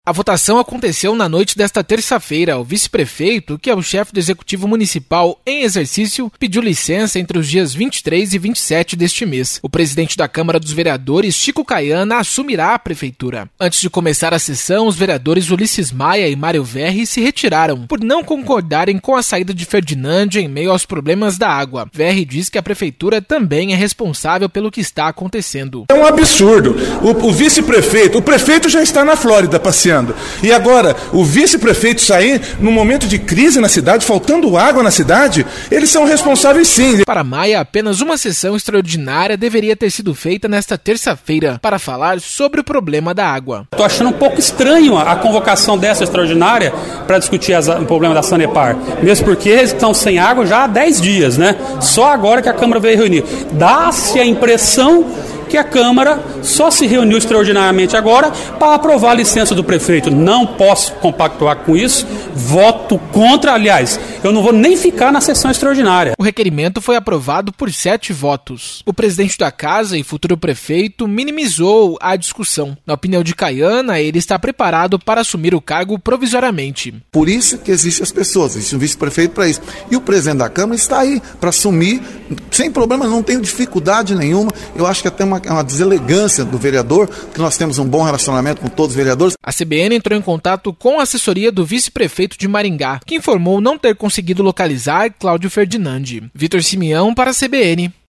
A votação aconteceu na noite desta terça-feira. O vice-prefeito, que é o chefe do executivo municipal em exercício, pediu licença entre os dias 23 e 27 deste mês. O presidente da Câmara dos Vereadores, Chico Caiana, assumirá a prefeitura. Antes de começar a sessão, os vereadores Ulisses Maia e Mário Verri se retiraram por não concordarem com a saída de Ferdinand em meio aos problemas da água. Verri diz que a prefeitura também é responsável pelo que está acontecendo. É um absurdo. O vice-prefeito, o prefeito já está na Flórida passeando. E agora, o vice-prefeito sair num momento de crise na cidade, faltando água na cidade, eles são responsáveis sim. Para Maia, apenas uma sessão extraordinária deveria ter sido feita nesta terça-feira para falar sobre o problema da água. Estou achando um pouco estranho a convocação dessa extraordinária para discutir o problema da Sanepar, mesmo porque eles estão sem água já há 10 dias, né? Só agora que a Câmara veio reunir. Dá-se a impressão que a Câmara só se reuniu extraordinariamente agora para aprovar a licença do prefeito. Não posso compactuar com isso, voto contra, aliás, eu não vou nem ficar na sessão extraordinária. O requerimento foi aprovado por 7 votos. O presidente da casa e futuro prefeito minimizou a discussão. Na opinião de Caiana, ele está preparado para assumir o cargo provisoriamente. Por isso que existem as pessoas, existe um vice-prefeito para isso. E o presidente da Câmara está aí para assumir, sem problema, não tem dificuldade nenhuma. Eu acho que até uma deselegância do vereador, que nós temos um bom relacionamento com todos os vereadores. A CBN entrou em contato com a assessoria do vice-prefeito de Maringá, que informou não ter conseguido localizar Cláudio Ferdinand. Vitor Simeão para a CBN.